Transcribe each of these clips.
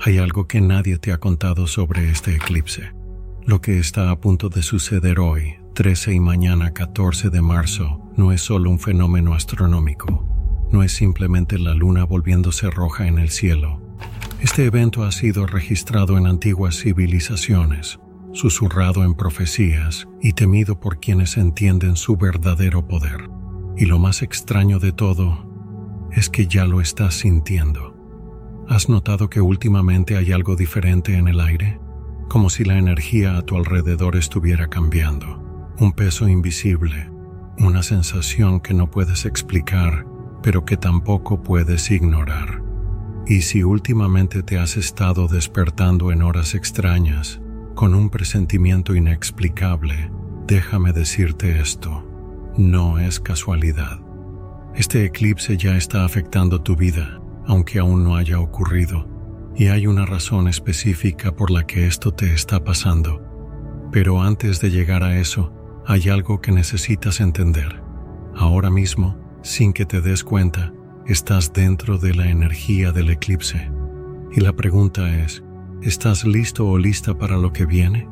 Hay algo que nadie te ha contado sobre este eclipse. Lo que está a punto de suceder hoy, 13 y mañana 14 de marzo, no es solo un fenómeno astronómico. No es simplemente la luna volviéndose roja en el cielo. Este evento ha sido registrado en antiguas civilizaciones, susurrado en profecías y temido por quienes entienden su verdadero poder. Y lo más extraño de todo es que ya lo estás sintiendo. ¿Has notado que últimamente hay algo diferente en el aire? Como si la energía a tu alrededor estuviera cambiando. Un peso invisible, una sensación que no puedes explicar, pero que tampoco puedes ignorar. Y si últimamente te has estado despertando en horas extrañas, con un presentimiento inexplicable, déjame decirte esto: no es casualidad. Este eclipse ya está afectando tu vida, aunque aún no haya ocurrido, y hay una razón específica por la que esto te está pasando. Pero antes de llegar a eso, hay algo que necesitas entender. Ahora mismo, sin que te des cuenta, estás dentro de la energía del eclipse. Y la pregunta es, ¿estás listo o lista para lo que viene?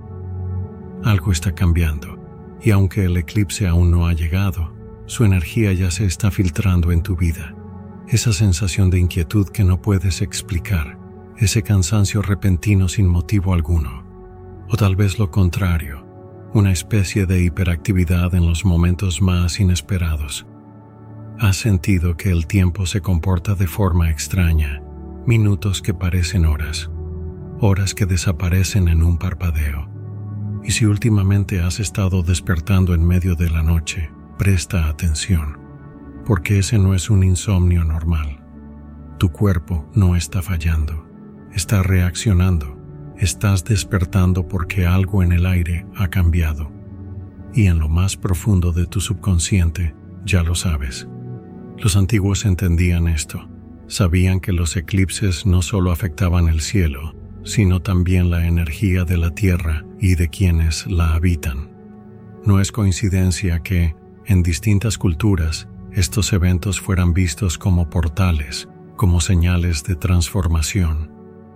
Algo está cambiando, y aunque el eclipse aún no ha llegado, su energía ya se está filtrando en tu vida. Esa sensación de inquietud que no puedes explicar, ese cansancio repentino sin motivo alguno, o tal vez lo contrario, una especie de hiperactividad en los momentos más inesperados. Has sentido que el tiempo se comporta de forma extraña, minutos que parecen horas, horas que desaparecen en un parpadeo. Y si últimamente has estado despertando en medio de la noche, presta atención, porque ese no es un insomnio normal. Tu cuerpo no está fallando, está reaccionando, estás despertando porque algo en el aire ha cambiado. Y en lo más profundo de tu subconsciente, ya lo sabes. Los antiguos entendían esto. Sabían que los eclipses no solo afectaban el cielo, sino también la energía de la tierra y de quienes la habitan. No es coincidencia que, en distintas culturas, estos eventos fueran vistos como portales, como señales de transformación.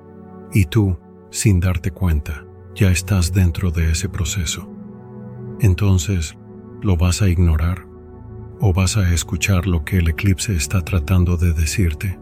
Y tú, sin darte cuenta, ya estás dentro de ese proceso. Entonces, ¿lo vas a ignorar? ¿O vas a escuchar lo que el eclipse está tratando de decirte?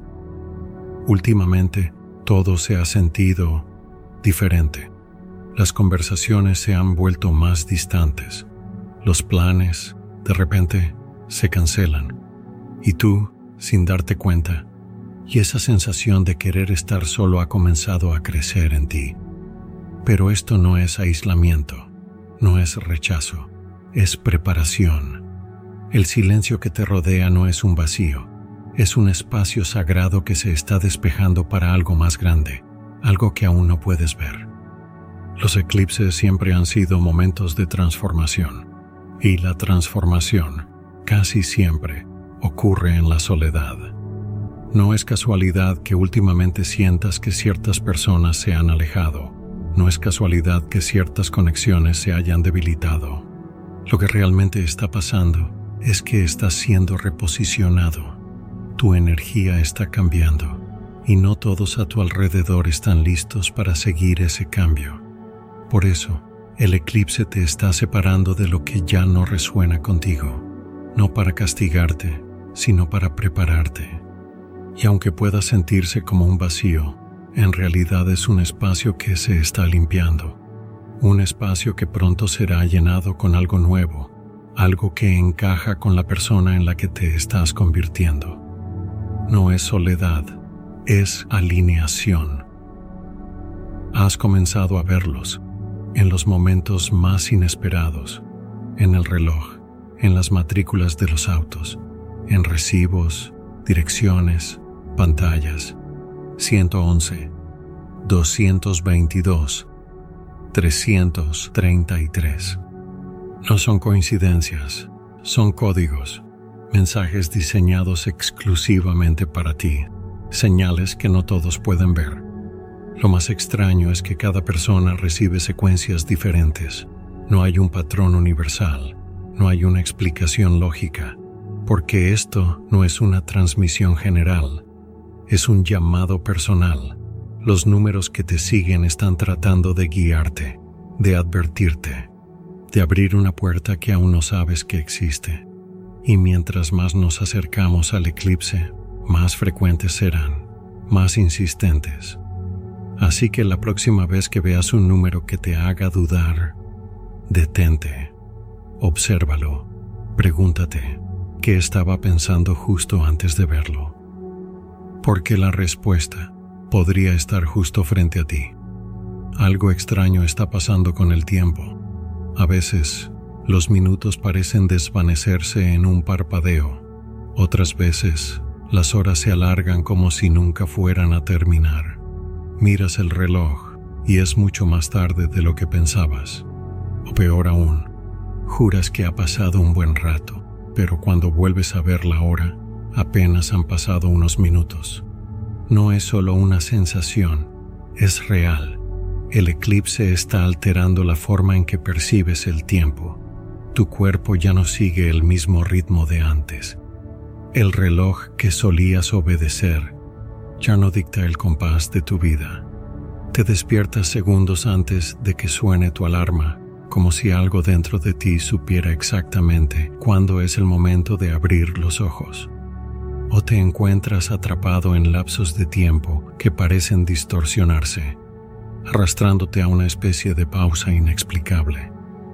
Últimamente, todo se ha sentido diferente. Las conversaciones se han vuelto más distantes. Los planes, de repente, se cancelan. Y tú, sin darte cuenta, y esa sensación de querer estar solo ha comenzado a crecer en ti. Pero esto no es aislamiento, no es rechazo, es preparación. El silencio que te rodea no es un vacío, es un espacio sagrado que se está despejando para algo más grande, algo que aún no puedes ver. Los eclipses siempre han sido momentos de transformación, y la transformación, casi siempre, ocurre en la soledad. No es casualidad que últimamente sientas que ciertas personas se han alejado, no es casualidad que ciertas conexiones se hayan debilitado. Lo que realmente está pasando es que estás siendo reposicionado. Tu energía está cambiando y no todos a tu alrededor están listos para seguir ese cambio. Por eso, el eclipse te está separando de lo que ya no resuena contigo, no para castigarte, sino para prepararte. Y aunque pueda sentirse como un vacío, en realidad es un espacio que se está limpiando, un espacio que pronto será llenado con algo nuevo, algo que encaja con la persona en la que te estás convirtiendo. No es soledad, es alineación. Has comenzado a verlos en los momentos más inesperados, en el reloj, en las matrículas de los autos, en recibos, direcciones, pantallas. 111, 222, 333. No son coincidencias, son códigos, mensajes diseñados exclusivamente para ti, señales que no todos pueden ver. Lo más extraño es que cada persona recibe secuencias diferentes. No hay un patrón universal, no hay una explicación lógica, porque esto no es una transmisión general, es un llamado personal. Los números que te siguen están tratando de guiarte, de advertirte, de abrir una puerta que aún no sabes que existe. Y mientras más nos acercamos al eclipse, más frecuentes serán, más insistentes. Así que la próxima vez que veas un número que te haga dudar, detente, obsérvalo, pregúntate qué estaba pensando justo antes de verlo. Porque la respuesta podría estar justo frente a ti. Algo extraño está pasando con el tiempo. A veces, los minutos parecen desvanecerse en un parpadeo. Otras veces, las horas se alargan como si nunca fueran a terminar. Miras el reloj y es mucho más tarde de lo que pensabas. O peor aún, juras que ha pasado un buen rato, pero cuando vuelves a ver la hora, apenas han pasado unos minutos. No es solo una sensación, es real. El eclipse está alterando la forma en que percibes el tiempo. Tu cuerpo ya no sigue el mismo ritmo de antes. El reloj que solías obedecer ya no dicta el compás de tu vida. Te despiertas segundos antes de que suene tu alarma, como si algo dentro de ti supiera exactamente cuándo es el momento de abrir los ojos. O te encuentras atrapado en lapsos de tiempo que parecen distorsionarse, arrastrándote a una especie de pausa inexplicable.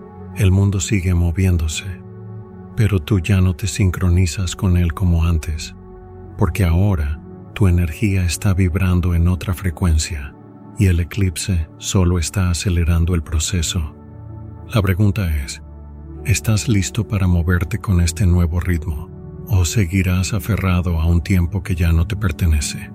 El mundo sigue moviéndose, pero tú ya no te sincronizas con él como antes, porque ahora tu energía está vibrando en otra frecuencia y el eclipse solo está acelerando el proceso. La pregunta es, ¿estás listo para moverte con este nuevo ritmo o seguirás aferrado a un tiempo que ya no te pertenece?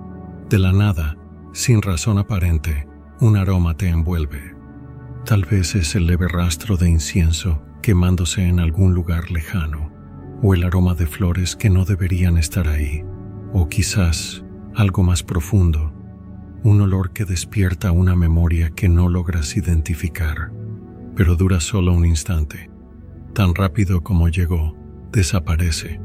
De la nada, sin razón aparente, un aroma te envuelve. Tal vez es el leve rastro de incienso quemándose en algún lugar lejano, o el aroma de flores que no deberían estar ahí, o quizás algo más profundo, un olor que despierta una memoria que no logras identificar, pero dura solo un instante. Tan rápido como llegó, desaparece.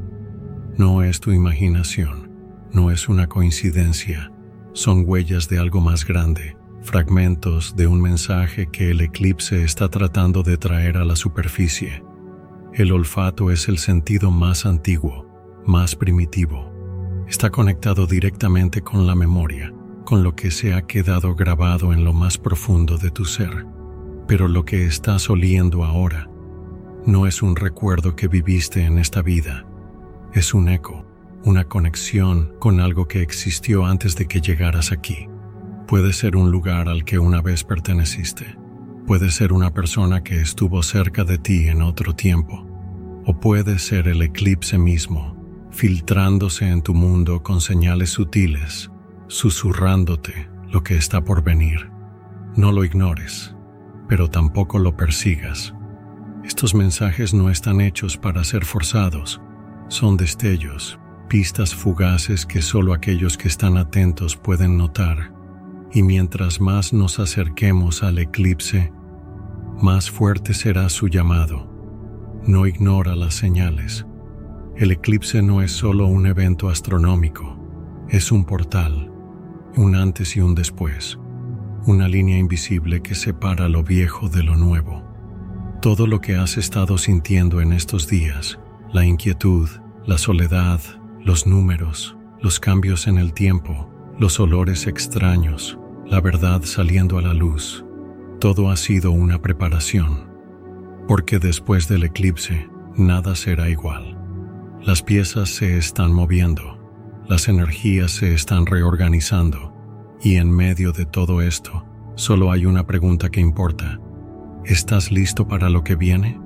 No es tu imaginación, no es una coincidencia, son huellas de algo más grande, fragmentos de un mensaje que el eclipse está tratando de traer a la superficie. El olfato es el sentido más antiguo, más primitivo. Está conectado directamente con la memoria, con lo que se ha quedado grabado en lo más profundo de tu ser. Pero lo que estás oliendo ahora no es un recuerdo que viviste en esta vida. Es un eco, una conexión con algo que existió antes de que llegaras aquí. Puede ser un lugar al que una vez perteneciste. Puede ser una persona que estuvo cerca de ti en otro tiempo. O puede ser el eclipse mismo, filtrándose en tu mundo con señales sutiles, susurrándote lo que está por venir. No lo ignores, pero tampoco lo persigas. Estos mensajes no están hechos para ser forzados. Son destellos, pistas fugaces que solo aquellos que están atentos pueden notar. Y mientras más nos acerquemos al eclipse, más fuerte será su llamado. No ignora las señales. El eclipse no es solo un evento astronómico, es un portal, un antes y un después, una línea invisible que separa lo viejo de lo nuevo. Todo lo que has estado sintiendo en estos días, la inquietud, la soledad, los números, los cambios en el tiempo, los olores extraños, la verdad saliendo a la luz, todo ha sido una preparación. Porque después del eclipse, nada será igual. Las piezas se están moviendo, las energías se están reorganizando, y en medio de todo esto, solo hay una pregunta que importa. ¿Estás listo para lo que viene?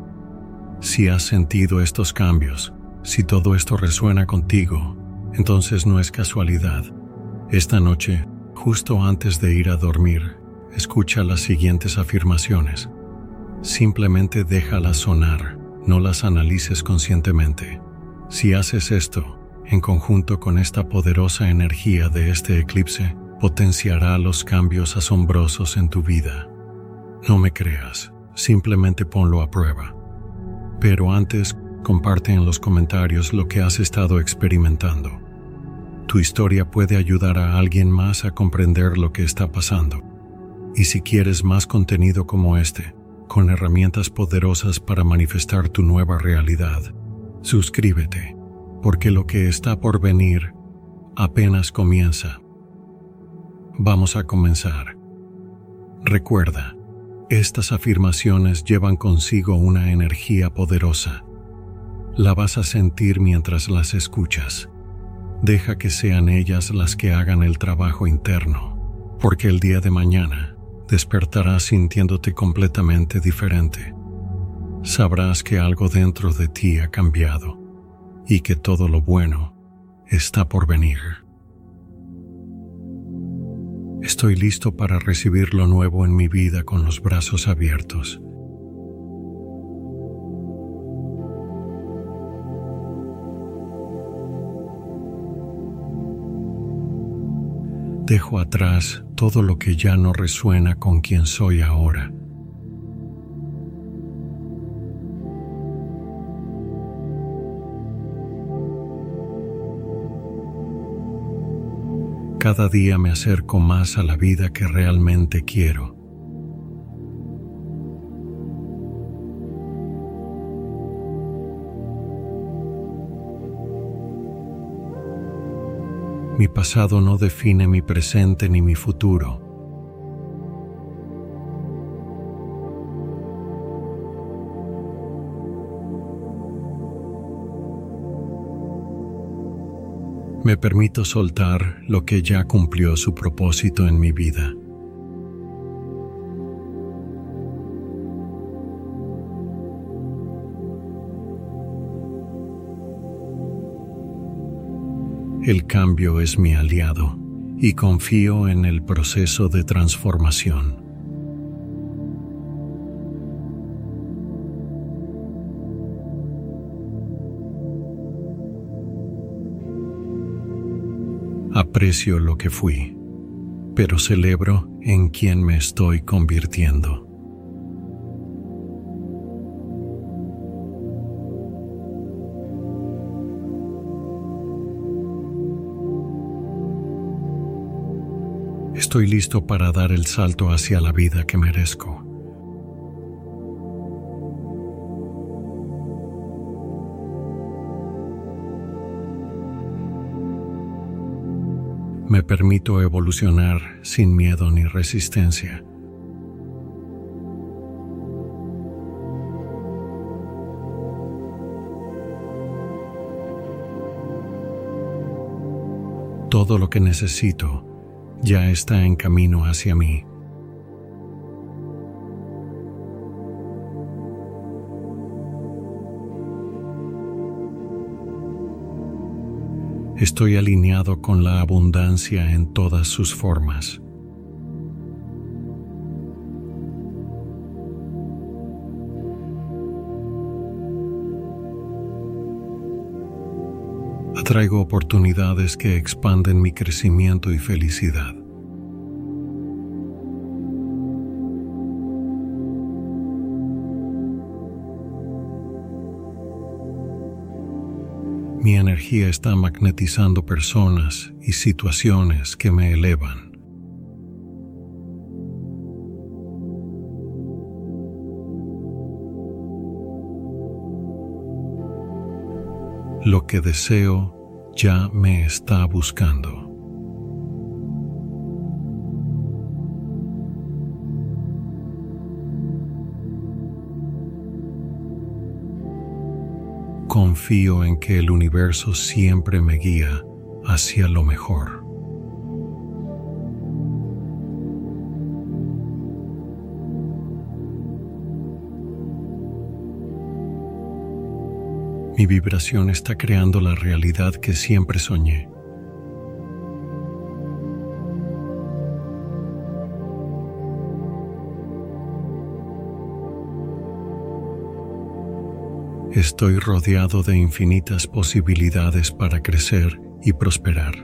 Si has sentido estos cambios, si todo esto resuena contigo, entonces no es casualidad. Esta noche, justo antes de ir a dormir, escucha las siguientes afirmaciones. Simplemente déjalas sonar, no las analices conscientemente. Si haces esto, en conjunto con esta poderosa energía de este eclipse, potenciará los cambios asombrosos en tu vida. No me creas, simplemente ponlo a prueba. Pero antes, comparte en los comentarios lo que has estado experimentando. Tu historia puede ayudar a alguien más a comprender lo que está pasando. Y si quieres más contenido como este, con herramientas poderosas para manifestar tu nueva realidad, suscríbete, porque lo que está por venir apenas comienza. Vamos a comenzar. Recuerda, estas afirmaciones llevan consigo una energía poderosa. La vas a sentir mientras las escuchas. Deja que sean ellas las que hagan el trabajo interno, porque el día de mañana despertarás sintiéndote completamente diferente. Sabrás que algo dentro de ti ha cambiado y que todo lo bueno está por venir. Estoy listo para recibir lo nuevo en mi vida con los brazos abiertos. Dejo atrás todo lo que ya no resuena con quien soy ahora. Cada día me acerco más a la vida que realmente quiero. Mi pasado no define mi presente ni mi futuro. Me permito soltar lo que ya cumplió su propósito en mi vida. El cambio es mi aliado y confío en el proceso de transformación. Aprecio lo que fui, pero celebro en quien me estoy convirtiendo. Estoy listo para dar el salto hacia la vida que merezco. Me permito evolucionar sin miedo ni resistencia. Todo lo que necesito ya está en camino hacia mí. Estoy alineado con la abundancia en todas sus formas. Atraigo oportunidades que expanden mi crecimiento y felicidad. Mi energía está magnetizando personas y situaciones que me elevan. Lo que deseo ya me está buscando. Confío en que el universo siempre me guía hacia lo mejor. Mi vibración está creando la realidad que siempre soñé. Estoy rodeado de infinitas posibilidades para crecer y prosperar.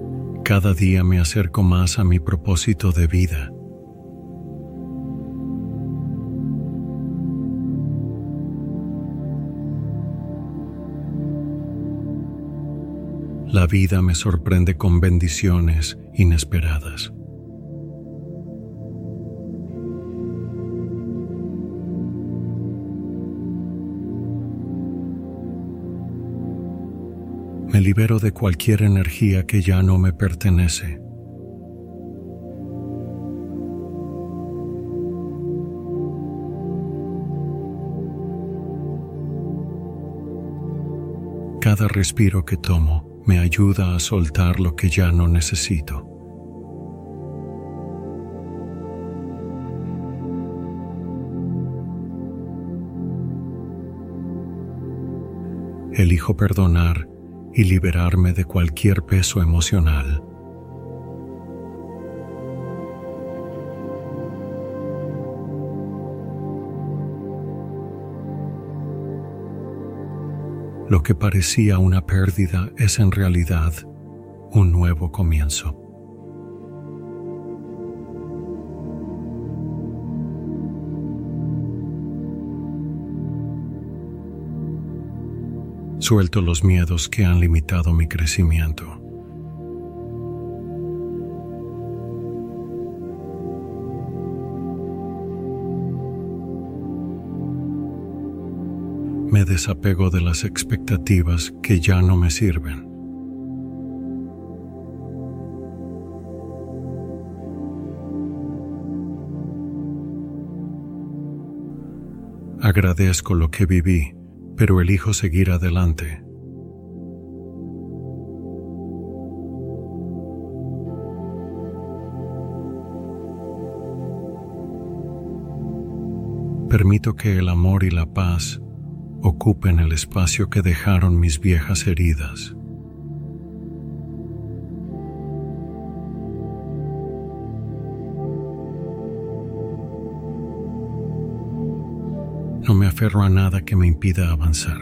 Cada día me acerco más a mi propósito de vida. La vida me sorprende con bendiciones inesperadas. Me libero de cualquier energía que ya no me pertenece. Cada respiro que tomo me ayuda a soltar lo que ya no necesito. Elijo perdonar y liberarme de cualquier peso emocional. Lo que parecía una pérdida es en realidad un nuevo comienzo. Suelto los miedos que han limitado mi crecimiento. Me desapego de las expectativas que ya no me sirven. Agradezco lo que viví, pero elijo seguir adelante. Permito que el amor y la paz ocupen el espacio que dejaron mis viejas heridas. No me aferro a nada que me impida avanzar.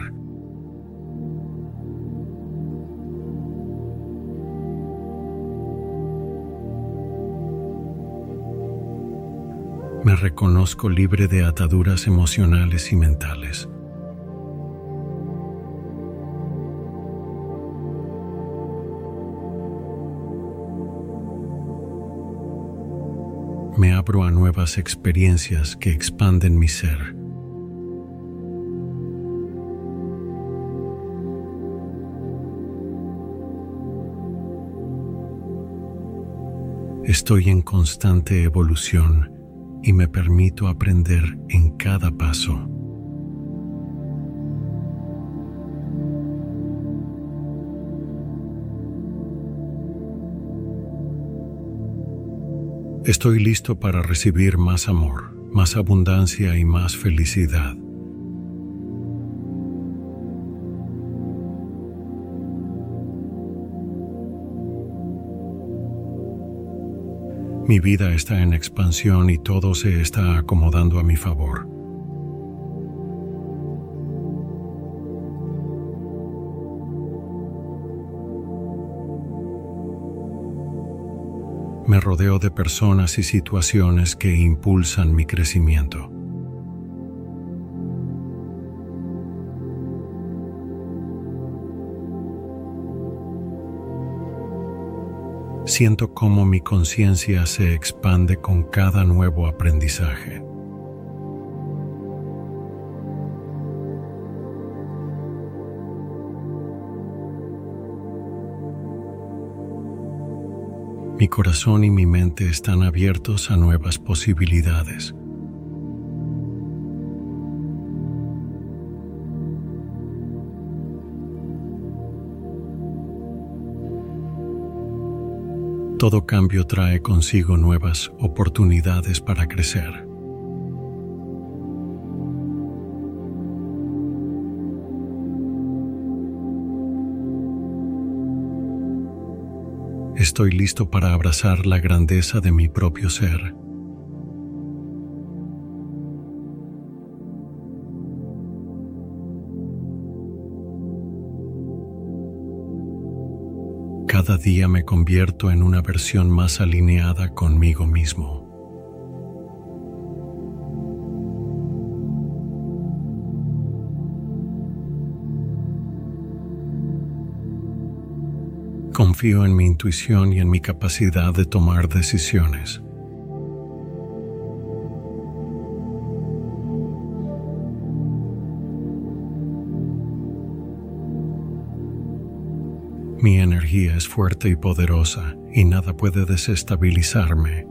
Me reconozco libre de ataduras emocionales y mentales. Me abro a nuevas experiencias que expanden mi ser. Estoy en constante evolución y me permito aprender en cada paso. Estoy listo para recibir más amor, más abundancia y más felicidad. Mi vida está en expansión y todo se está acomodando a mi favor. Me rodeo de personas y situaciones que impulsan mi crecimiento. Siento cómo mi conciencia se expande con cada nuevo aprendizaje. Mi corazón y mi mente están abiertos a nuevas posibilidades. Todo cambio trae consigo nuevas oportunidades para crecer. Estoy listo para abrazar la grandeza de mi propio ser. Cada día me convierto en una versión más alineada conmigo mismo. Confío en mi intuición y en mi capacidad de tomar decisiones. Mi energía es fuerte y poderosa y nada puede desestabilizarme.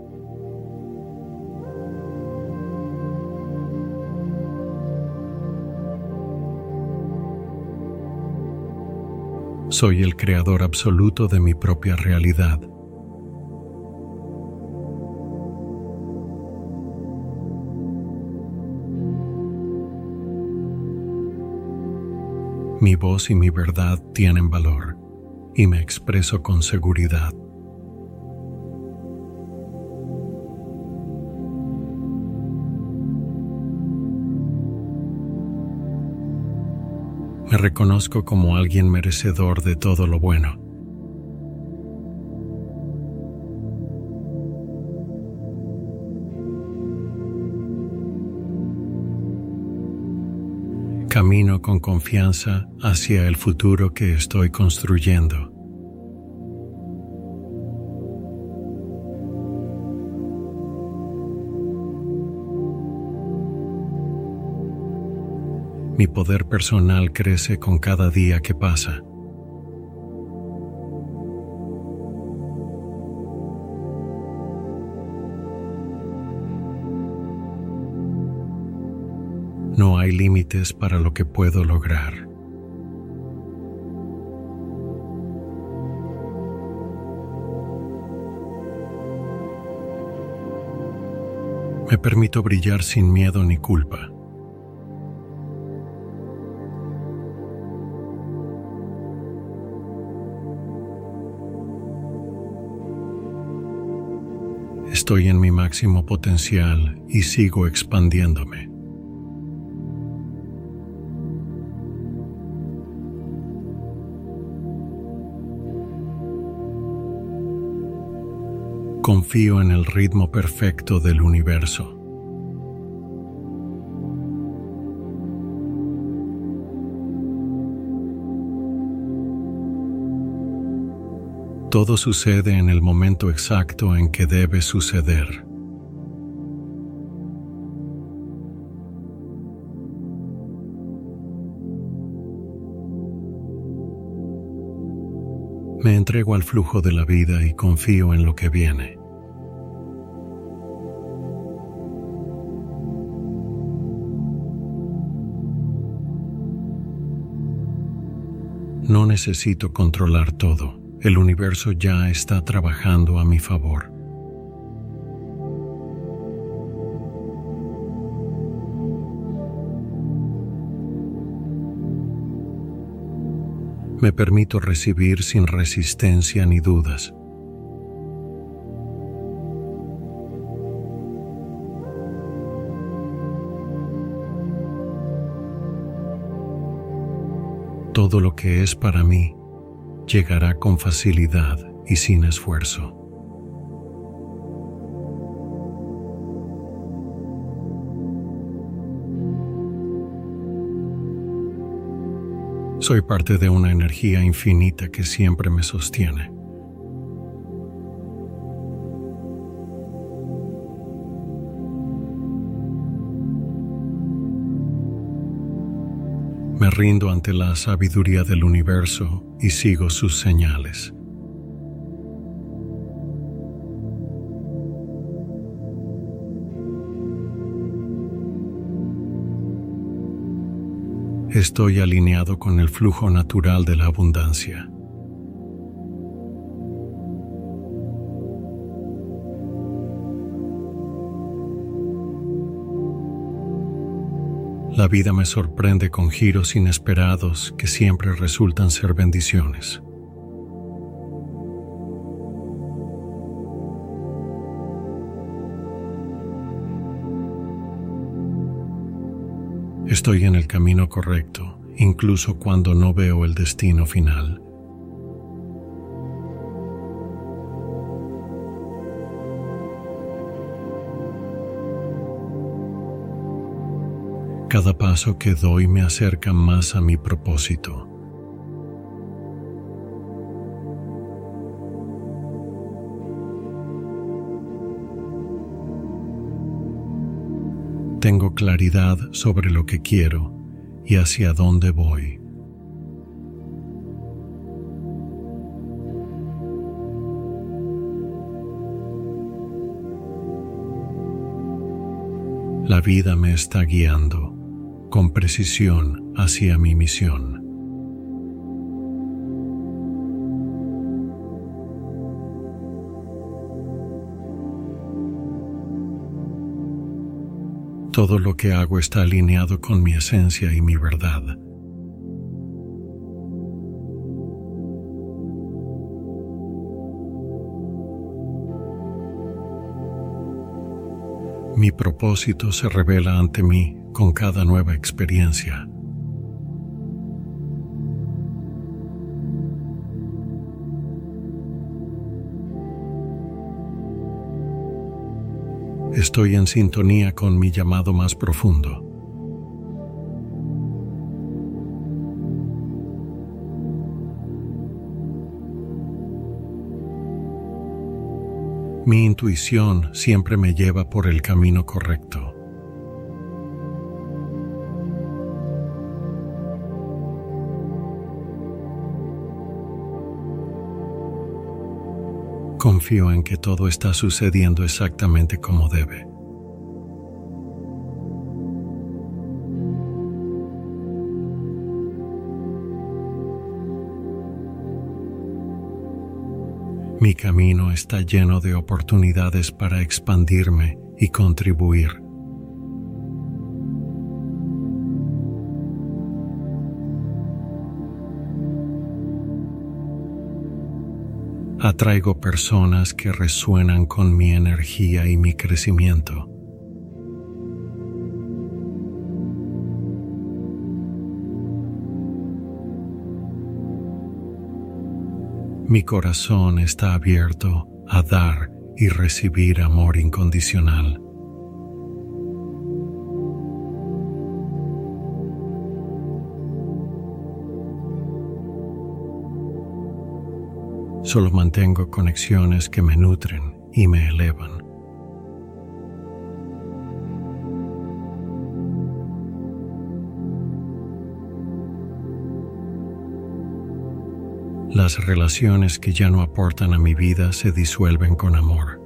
Soy el creador absoluto de mi propia realidad. Mi voz y mi verdad tienen valor, y me expreso con seguridad. Me reconozco como alguien merecedor de todo lo bueno. Camino con confianza hacia el futuro que estoy construyendo. Mi poder personal crece con cada día que pasa. No hay límites para lo que puedo lograr. Me permito brillar sin miedo ni culpa. Estoy en mi máximo potencial y sigo expandiéndome. Confío en el ritmo perfecto del universo. Todo sucede en el momento exacto en que debe suceder. Me entrego al flujo de la vida y confío en lo que viene. No necesito controlar todo. El universo ya está trabajando a mi favor. Me permito recibir sin resistencia ni dudas. Todo lo que es para mí llegará con facilidad y sin esfuerzo. Soy parte de una energía infinita que siempre me sostiene. Me rindo ante la sabiduría del universo y sigo sus señales. Estoy alineado con el flujo natural de la abundancia. La vida me sorprende con giros inesperados que siempre resultan ser bendiciones. Estoy en el camino correcto, incluso cuando no veo el destino final. Cada paso que doy me acerca más a mi propósito. Tengo claridad sobre lo que quiero y hacia dónde voy. La vida me está guiando con precisión hacia mi misión. Todo lo que hago está alineado con mi esencia y mi verdad. Mi propósito se revela ante mí con cada nueva experiencia. Estoy en sintonía con mi llamado más profundo. Mi intuición siempre me lleva por el camino correcto. Confío en que todo está sucediendo exactamente como debe. Mi camino está lleno de oportunidades para expandirme y contribuir. Atraigo personas que resuenan con mi energía y mi crecimiento. Mi corazón está abierto a dar y recibir amor incondicional. Solo mantengo conexiones que me nutren y me elevan. Las relaciones que ya no aportan a mi vida se disuelven con amor.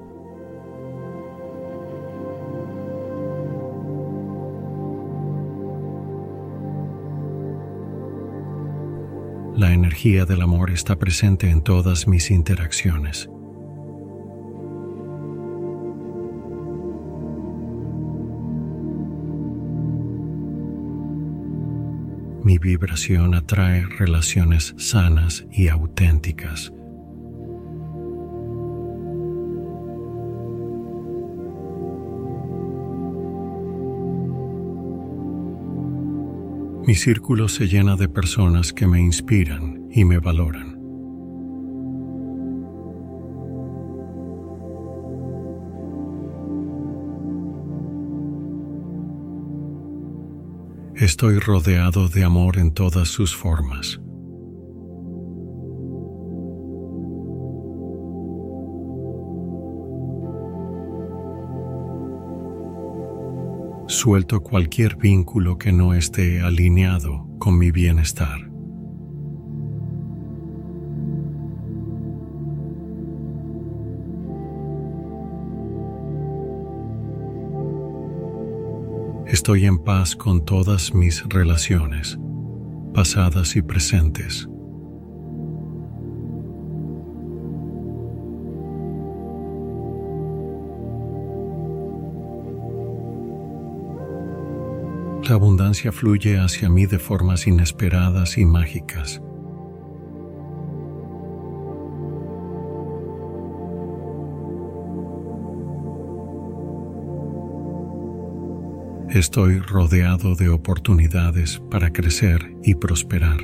La energía del amor está presente en todas mis interacciones. Mi vibración atrae relaciones sanas y auténticas. Mi círculo se llena de personas que me inspiran y me valoran. Estoy rodeado de amor en todas sus formas. Suelto cualquier vínculo que no esté alineado con mi bienestar. Estoy en paz con todas mis relaciones, pasadas y presentes. La abundancia fluye hacia mí de formas inesperadas y mágicas. Estoy rodeado de oportunidades para crecer y prosperar.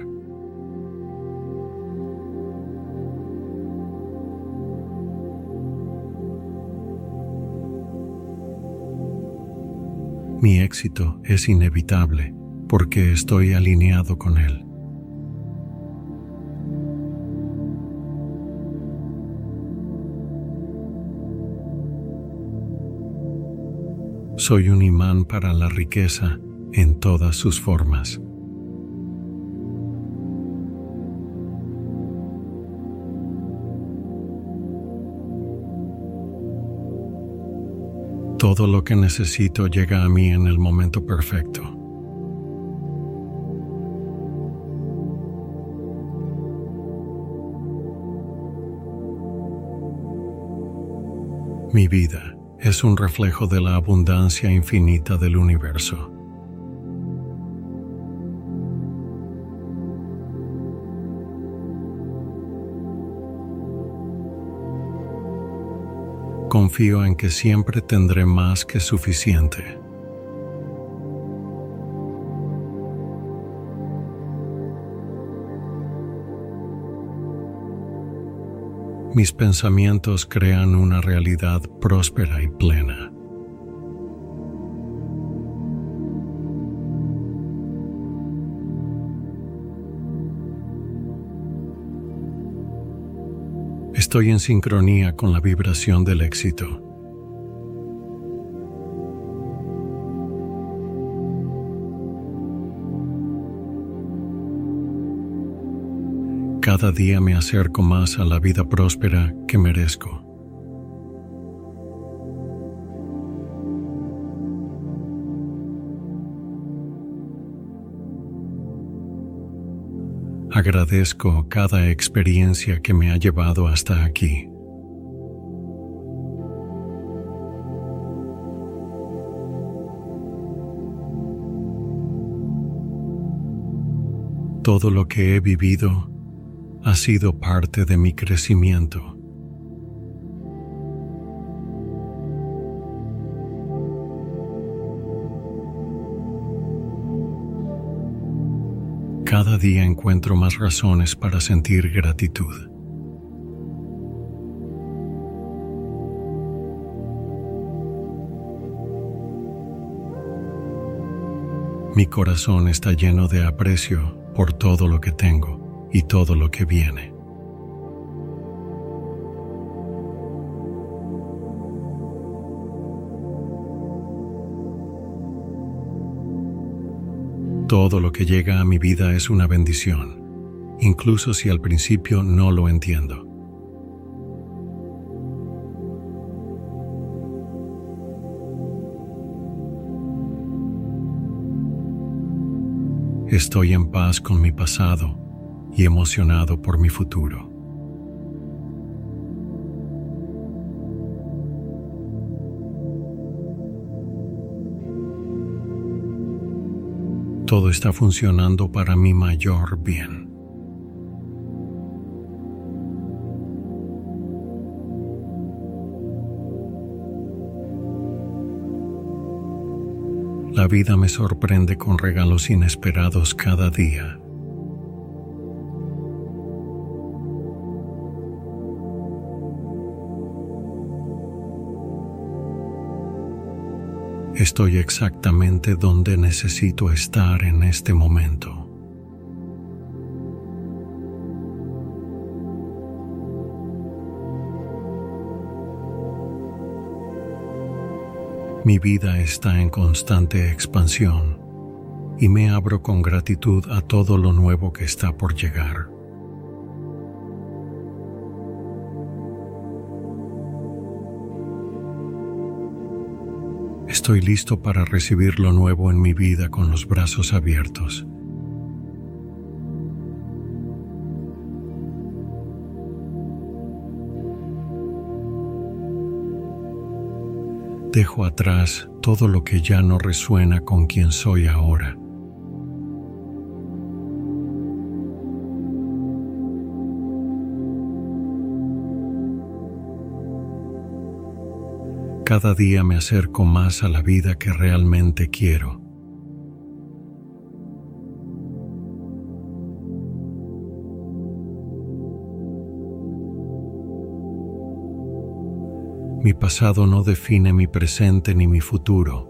Mi éxito es inevitable porque estoy alineado con él. Soy un imán para la riqueza en todas sus formas. Todo lo que necesito llega a mí en el momento perfecto. Mi vida es un reflejo de la abundancia infinita del universo. Confío en que siempre tendré más que suficiente. Mis pensamientos crean una realidad próspera y plena. Estoy en sincronía con la vibración del éxito. Cada día me acerco más a la vida próspera que merezco. Agradezco cada experiencia que me ha llevado hasta aquí. Todo lo que he vivido ha sido parte de mi crecimiento. Cada día encuentro más razones para sentir gratitud. Mi corazón está lleno de aprecio por todo lo que tengo y todo lo que viene. Todo lo que llega a mi vida es una bendición, incluso si al principio no lo entiendo. Estoy en paz con mi pasado y emocionado por mi futuro. Todo está funcionando para mi mayor bien. La vida me sorprende con regalos inesperados cada día. Estoy exactamente donde necesito estar en este momento. Mi vida está en constante expansión y me abro con gratitud a todo lo nuevo que está por llegar. Estoy listo para recibir lo nuevo en mi vida con los brazos abiertos. Dejo atrás todo lo que ya no resuena con quien soy ahora. Cada día me acerco más a la vida que realmente quiero. Mi pasado no define mi presente ni mi futuro.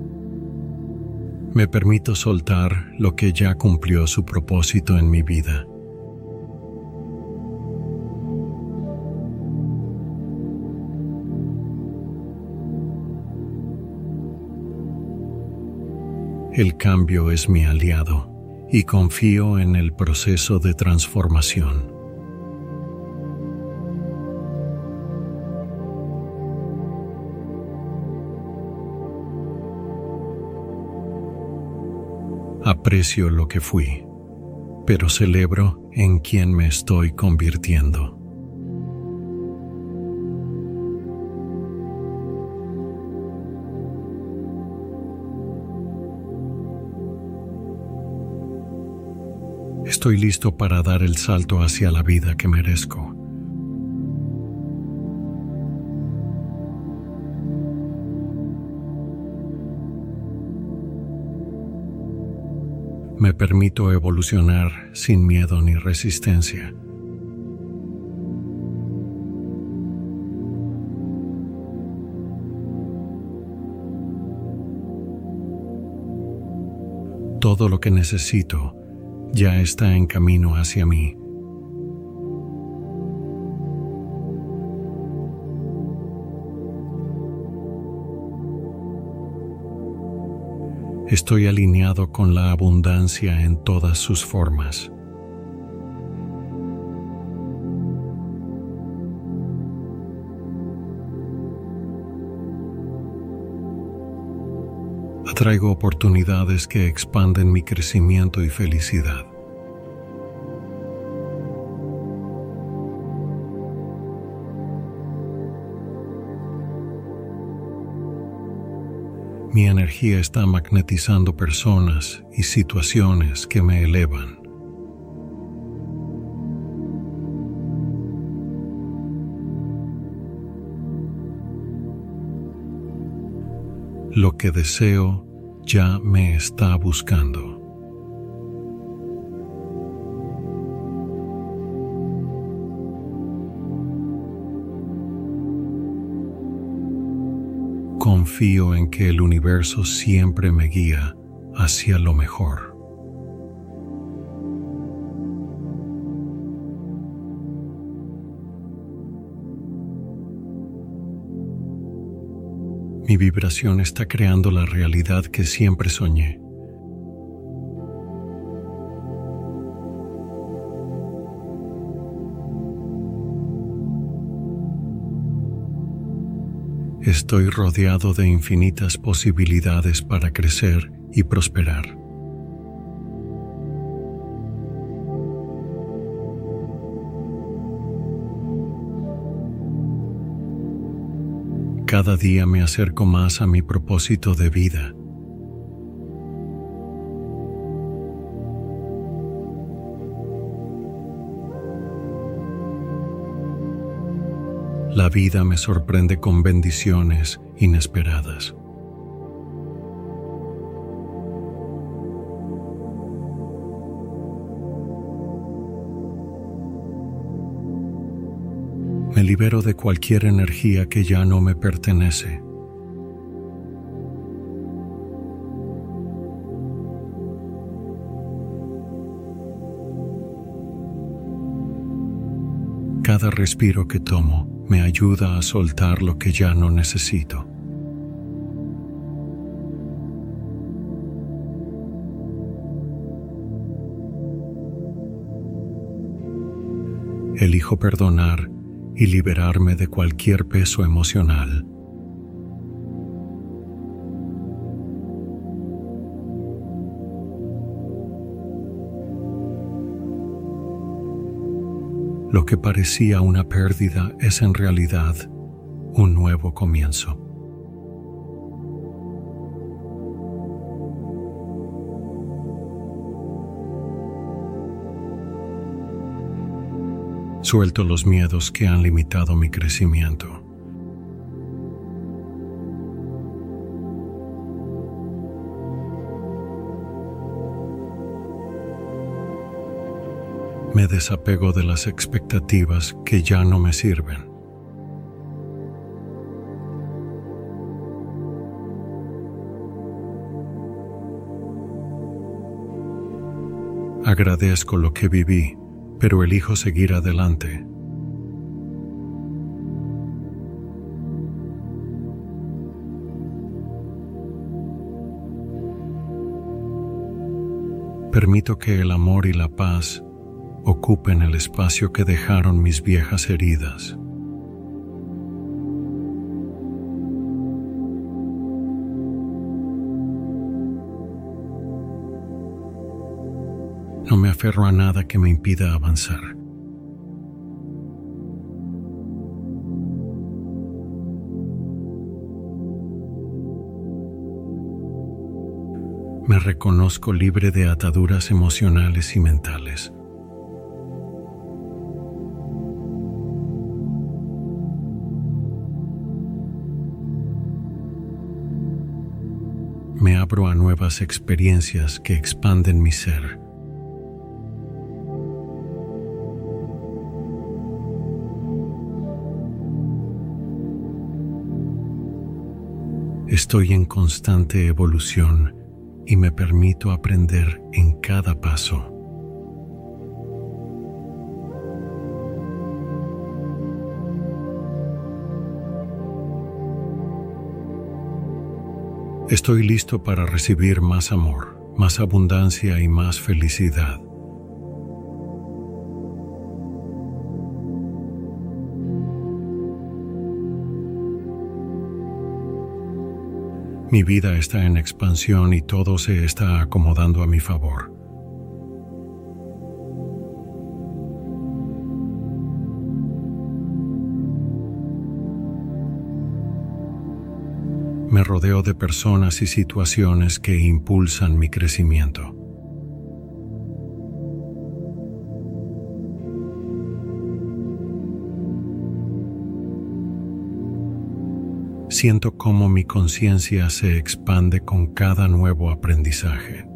Me permito soltar lo que ya cumplió su propósito en mi vida. El cambio es mi aliado y confío en el proceso de transformación. Aprecio lo que fui, pero celebro en quien me estoy convirtiendo. Estoy listo para dar el salto hacia la vida que merezco. Me permito evolucionar sin miedo ni resistencia. Todo lo que necesito ya está en camino hacia mí. Estoy alineado con la abundancia en todas sus formas. Atraigo oportunidades que expanden mi crecimiento y felicidad. Mi energía está magnetizando personas y situaciones que me elevan. Lo que deseo ya me está buscando. Confío en que el universo siempre me guía hacia lo mejor. Mi vibración está creando la realidad que siempre soñé. Estoy rodeado de infinitas posibilidades para crecer y prosperar. Cada día me acerco más a mi propósito de vida. La vida me sorprende con bendiciones inesperadas. Me libero de cualquier energía que ya no me pertenece. Cada respiro que tomo me ayuda a soltar lo que ya no necesito. Elijo perdonar y liberarme de cualquier peso emocional. Lo que parecía una pérdida es en realidad un nuevo comienzo. Suelto los miedos que han limitado mi crecimiento. Me desapego de las expectativas que ya no me sirven. Agradezco lo que viví, pero elijo seguir adelante. Permito que el amor y la paz ocupen el espacio que dejaron mis viejas heridas. No me aferro a nada que me impida avanzar. Me reconozco libre de ataduras emocionales y mentales. Me abro a nuevas experiencias que expanden mi ser. Estoy en constante evolución y me permito aprender en cada paso. Estoy listo para recibir más amor, más abundancia y más felicidad. Mi vida está en expansión y todo se está acomodando a mi favor. Me rodeo de personas y situaciones que impulsan mi crecimiento. Siento cómo mi conciencia se expande con cada nuevo aprendizaje.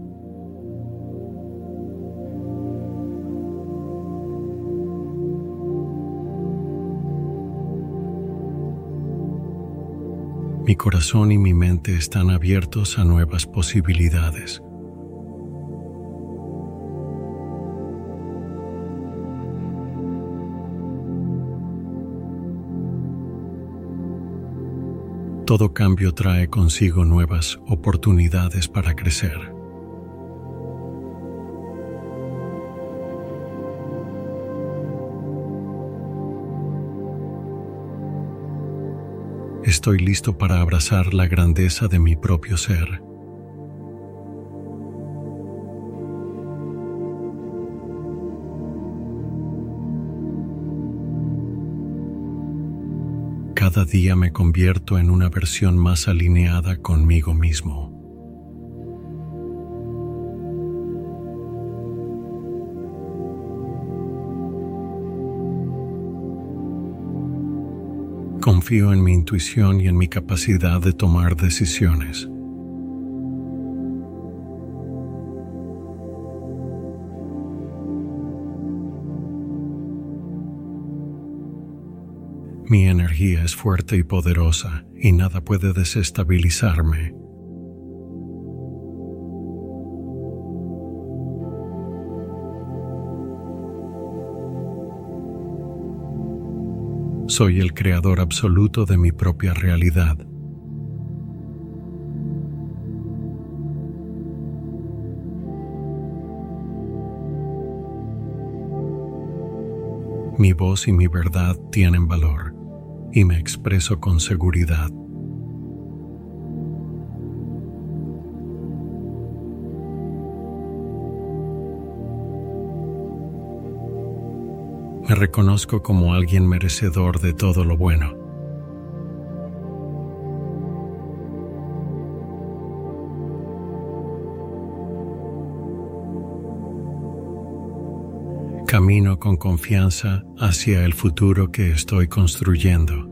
Mi corazón y mi mente están abiertos a nuevas posibilidades. Todo cambio trae consigo nuevas oportunidades para crecer. Estoy listo para abrazar la grandeza de mi propio ser. Cada día me convierto en una versión más alineada conmigo mismo. Confío en mi intuición y en mi capacidad de tomar decisiones. Mi energía es fuerte y poderosa, y nada puede desestabilizarme. Soy el creador absoluto de mi propia realidad. Mi voz y mi verdad tienen valor, y me expreso con seguridad. Me reconozco como alguien merecedor de todo lo bueno. Camino con confianza hacia el futuro que estoy construyendo.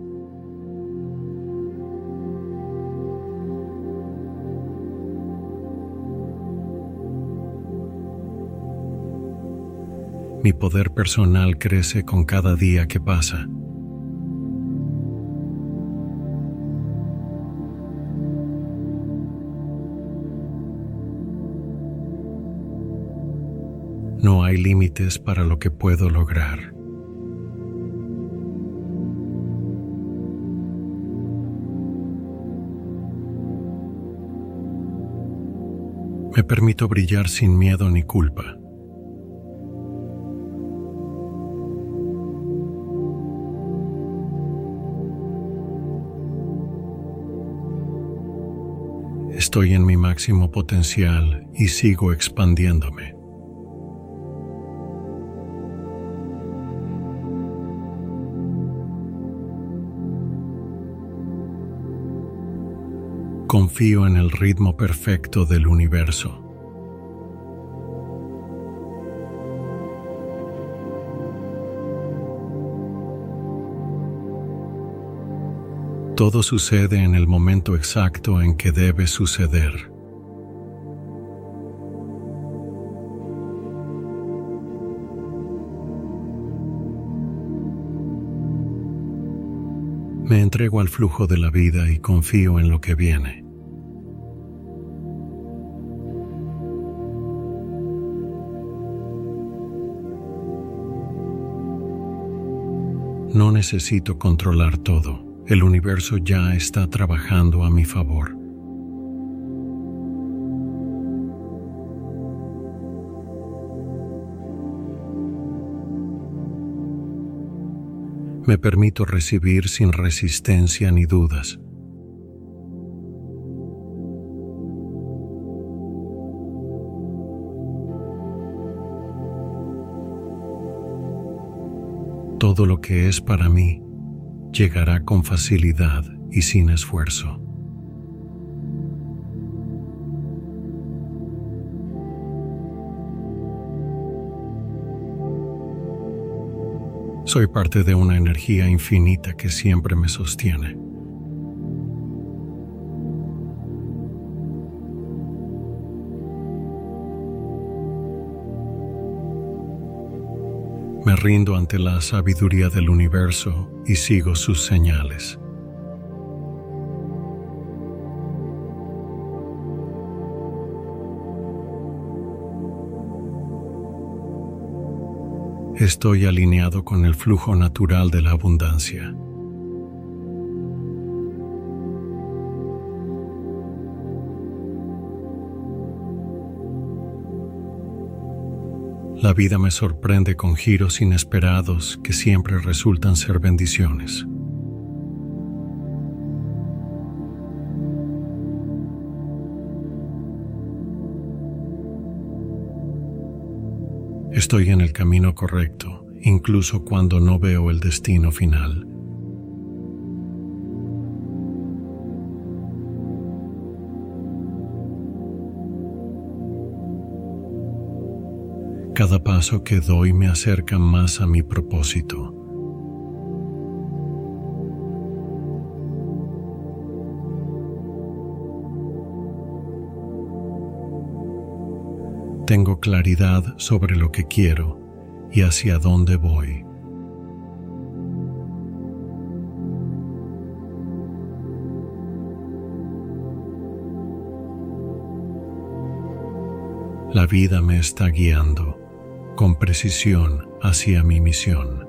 Mi poder personal crece con cada día que pasa. No hay límites para lo que puedo lograr. Me permito brillar sin miedo ni culpa. Estoy en mi máximo potencial y sigo expandiéndome. Confío en el ritmo perfecto del universo. Todo sucede en el momento exacto en que debe suceder. Me entrego al flujo de la vida y confío en lo que viene. No necesito controlar todo. El universo ya está trabajando a mi favor. Me permito recibir sin resistencia ni dudas. Todo lo que es para mí llegará con facilidad y sin esfuerzo. Soy parte de una energía infinita que siempre me sostiene. Me rindo ante la sabiduría del universo y sigo sus señales. Estoy alineado con el flujo natural de la abundancia. La vida me sorprende con giros inesperados que siempre resultan ser bendiciones. Estoy en el camino correcto, incluso cuando no veo el destino final. Cada paso que doy me acerca más a mi propósito. Tengo claridad sobre lo que quiero y hacia dónde voy. La vida me está guiando con precisión hacia mi misión.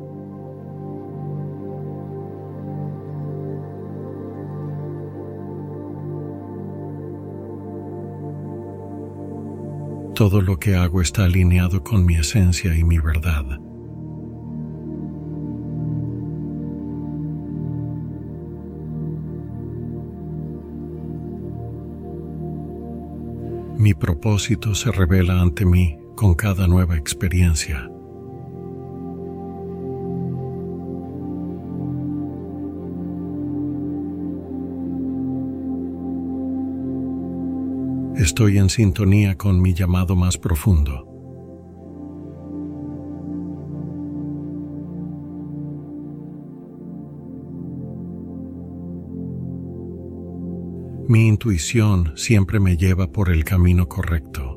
Todo lo que hago está alineado con mi esencia y mi verdad. Mi propósito se revela ante mí con cada nueva experiencia. Estoy en sintonía con mi llamado más profundo. Mi intuición siempre me lleva por el camino correcto.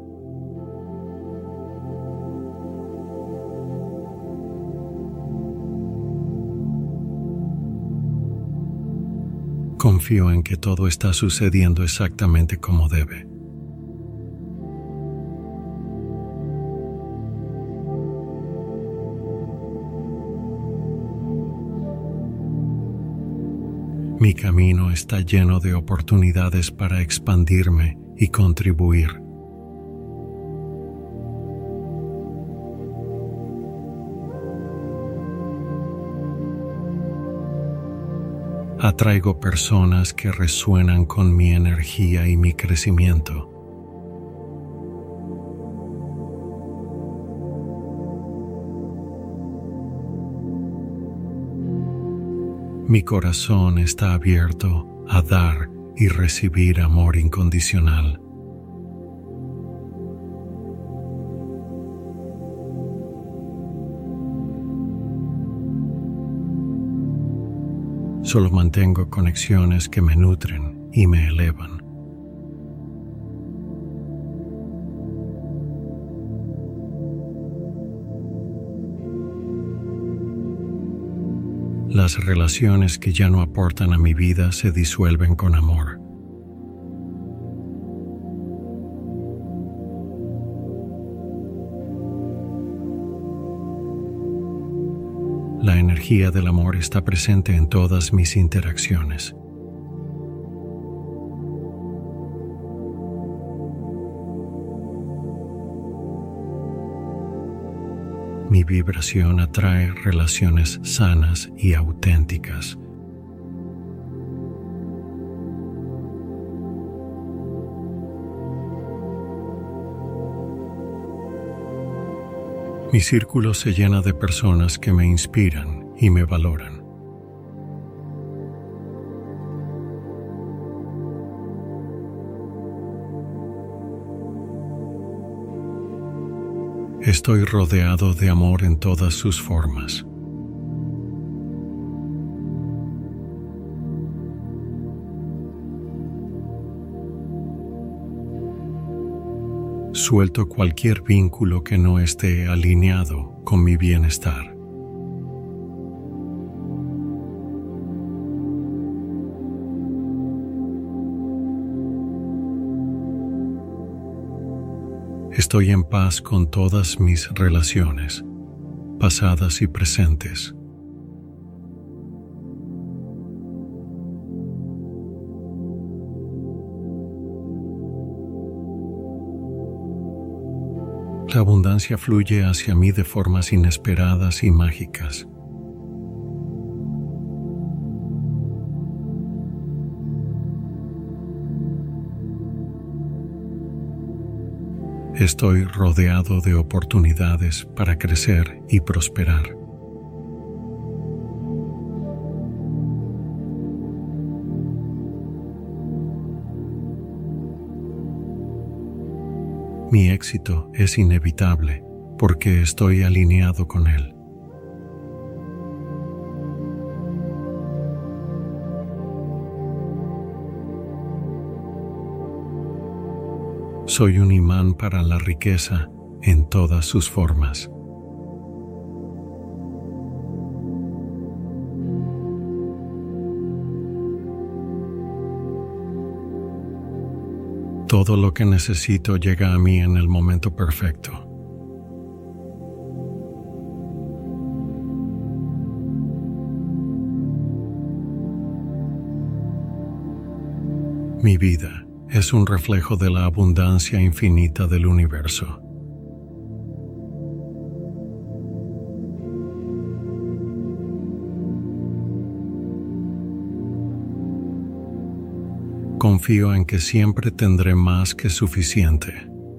Confío en que todo está sucediendo exactamente como debe. Mi camino está lleno de oportunidades para expandirme y contribuir. Atraigo personas que resuenan con mi energía y mi crecimiento. Mi corazón está abierto a dar y recibir amor incondicional. Solo mantengo conexiones que me nutren y me elevan. Las relaciones que ya no aportan a mi vida se disuelven con amor. La energía del amor está presente en todas mis interacciones. Mi vibración atrae relaciones sanas y auténticas. Mi círculo se llena de personas que me inspiran y me valoran. Estoy rodeado de amor en todas sus formas. Suelto cualquier vínculo que no esté alineado con mi bienestar. Estoy en paz con todas mis relaciones, pasadas y presentes. La abundancia fluye hacia mí de formas inesperadas y mágicas. Estoy rodeado de oportunidades para crecer y prosperar. Mi éxito es inevitable porque estoy alineado con él. Soy un imán para la riqueza en todas sus formas. Todo lo que necesito llega a mí en el momento perfecto. Mi vida es un reflejo de la abundancia infinita del universo. Confío en que siempre tendré más que suficiente.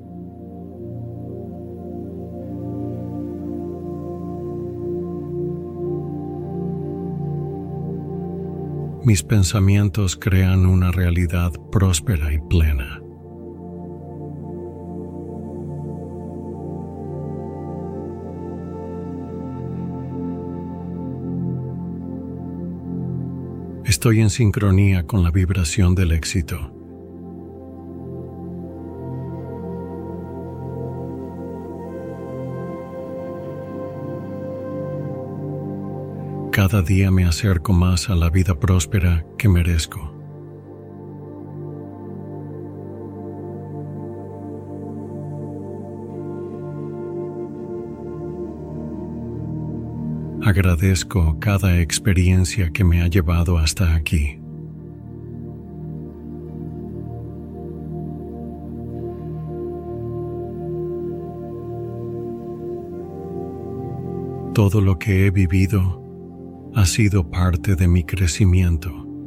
Mis pensamientos crean una realidad próspera y plena. Estoy en sincronía con la vibración del éxito. Cada día me acerco más a la vida próspera que merezco. Agradezco cada experiencia que me ha llevado hasta aquí. Todo lo que he vivido ha sido parte de mi crecimiento.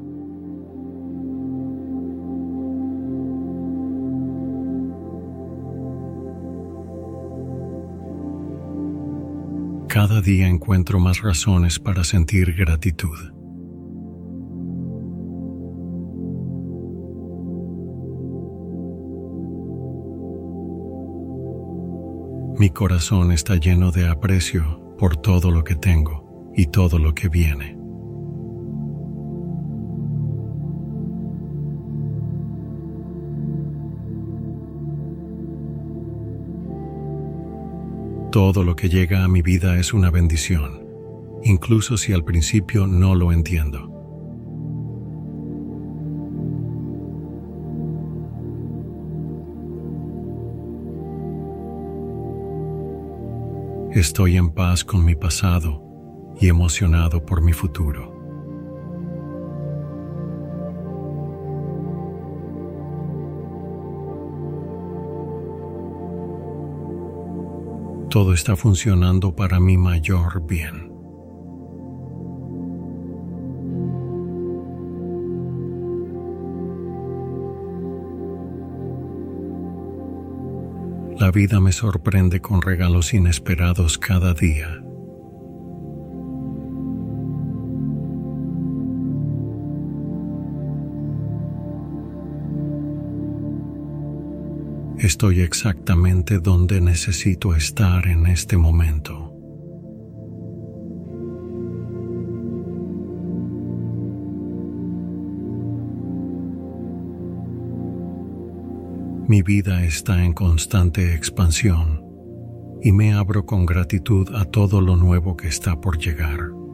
Cada día encuentro más razones para sentir gratitud. Mi corazón está lleno de aprecio por todo lo que tengo y todo lo que viene. Todo lo que llega a mi vida es una bendición, incluso si al principio no lo entiendo. Estoy en paz con mi pasado y emocionado por mi futuro. Todo está funcionando para mi mayor bien. La vida me sorprende con regalos inesperados cada día. Estoy exactamente donde necesito estar en este momento. Mi vida está en constante expansión y me abro con gratitud a todo lo nuevo que está por llegar.